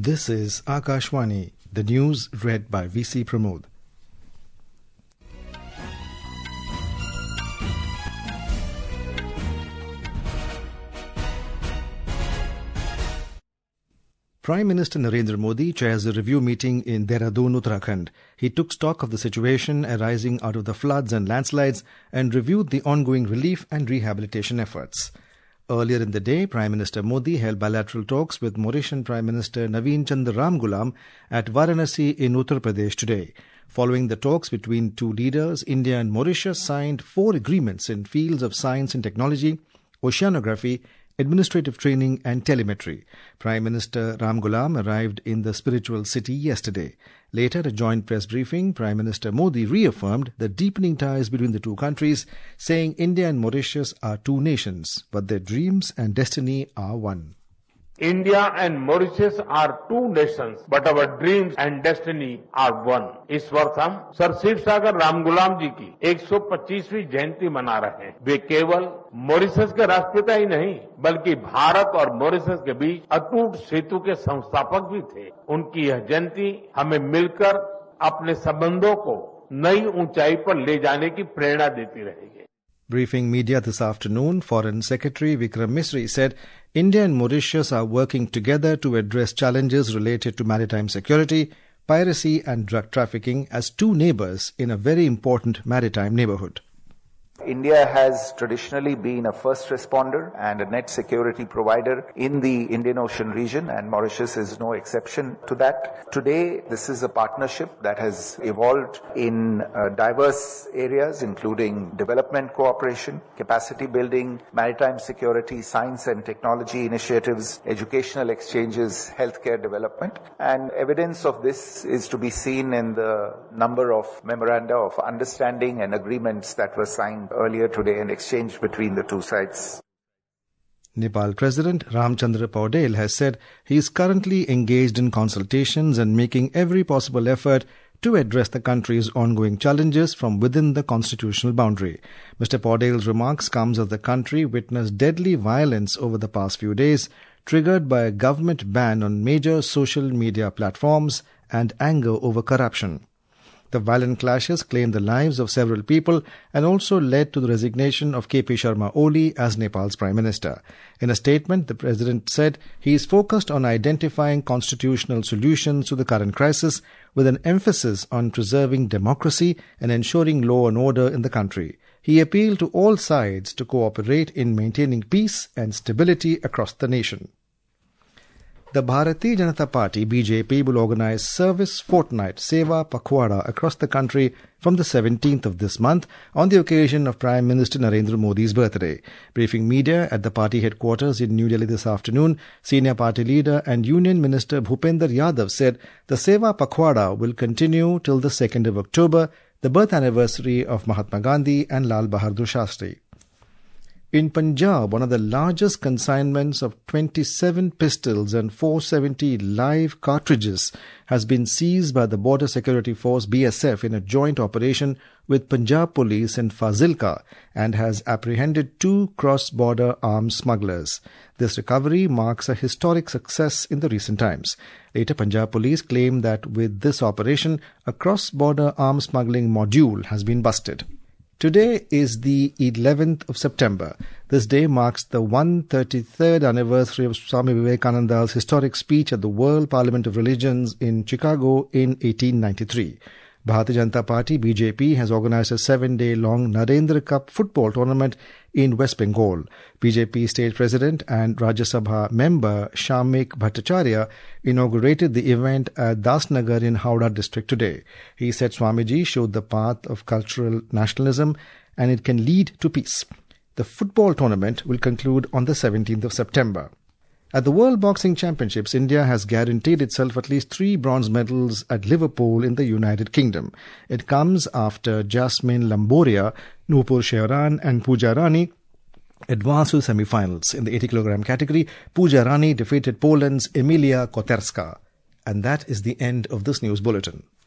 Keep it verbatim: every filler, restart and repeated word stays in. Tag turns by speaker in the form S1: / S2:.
S1: This is Akashwani, the news read by V C Pramod. Prime Minister Narendra Modi chairs a review meeting in Dehradun, Uttarakhand. He took stock of the situation arising out of the floods and landslides and reviewed the ongoing relief and rehabilitation efforts. Earlier in the day, Prime Minister Modi held bilateral talks with Mauritian Prime Minister Naveen Chandra Ramgoolam at Varanasi in Uttar Pradesh today. Following the talks between two leaders, India and Mauritius signed four agreements in fields of science and technology, oceanography, administrative training and telemetry. Prime Minister Ramgoolam arrived in the spiritual city yesterday. Later, at a joint press briefing, Prime Minister Modi reaffirmed the deepening ties between the two countries, saying India and Mauritius are two nations, but their dreams and destiny are one.
S2: India and Mauritius are two nations, but our dreams and destiny are one. इस वर्ष हम sir Shiv Sagar Ramgoolam ji की एक सौ पच्चीसवीं जयंती मना रहे हैं। वे केवल मॉरिशस के राष्ट्रपिता ही नहीं, बल्कि भारत और मॉरिशस के बीच अटूट सेतु के संस्थापक भी थे। उनकी यह जयंती हमें मिलकर अपने संबंधों को नई ऊंचाई पर ले जाने की प्रेरणा देती रहेगी।
S1: Briefing media this afternoon, Foreign Secretary Vikram Misri said India and Mauritius are working together to address challenges related to maritime security, piracy and drug trafficking as two neighbors in a very important maritime neighborhood.
S3: India has traditionally been a first responder and a net security provider in the Indian Ocean region, and Mauritius is no exception to that. Today, this is a partnership that has evolved in uh, diverse areas, including development cooperation, capacity building, maritime security, science and technology initiatives, educational exchanges, healthcare development. And evidence of this is to be seen in the number of memoranda of understanding and agreements that were signed earlier today and exchanged between the two sides.
S1: Nepal President Ramchandra Paudel has said he is currently engaged in consultations and making every possible effort to address the country's ongoing challenges from within the constitutional boundary. Mister Paudel's remarks comes as the country witnessed deadly violence over the past few days, triggered by a government ban on major social media platforms and anger over corruption. The violent clashes claimed the lives of several people and also led to the resignation of K P Sharma Oli as Nepal's Prime Minister. In a statement, the President said he is focused on identifying constitutional solutions to the current crisis with an emphasis on preserving democracy and ensuring law and order in the country. He appealed to all sides to cooperate in maintaining peace and stability across the nation. The Bharatiya Janata Party, B J P, will organize Service Fortnight Seva Pakhwada across the country from the seventeenth of this month on the occasion of Prime Minister Narendra Modi's birthday. Briefing media at the party headquarters in New Delhi this afternoon, senior party leader and Union Minister Bhupender Yadav said the Seva Pakhwada will continue till the second of October, the birth anniversary of Mahatma Gandhi and Lal Bahadur Shastri. In Punjab, one of the largest consignments of twenty-seven pistols and four hundred seventy live cartridges has been seized by the Border Security Force B S F in a joint operation with Punjab Police in Fazilka and has apprehended two cross-border arms smugglers. This recovery marks a historic success in the recent times. Later, Punjab Police claimed that with this operation, a cross-border arms smuggling module has been busted. Today is the eleventh of September. This day marks the one hundred thirty-third anniversary of Swami Vivekananda's historic speech at the World Parliament of Religions in Chicago in eighteen ninety-three. Bharatiya Janata Party, B J P, has organized a seven-day-long Narendra Cup football tournament in West Bengal. B J P State President and Rajya Sabha member Shamik Bhattacharya inaugurated the event at Dasnagar in Howrah district today. He said Swamiji showed the path of cultural nationalism and it can lead to peace. The football tournament will conclude on the seventeenth of September. At the World Boxing Championships, India has guaranteed itself at least three bronze medals at Liverpool in the United Kingdom. It comes after Jasmine Lamboria, Nupur Shehran and Pooja Rani advanced to the semi-finals. In the eighty kilogram category, Pooja Rani defeated Poland's Emilia Koterska. And that is the end of this news bulletin.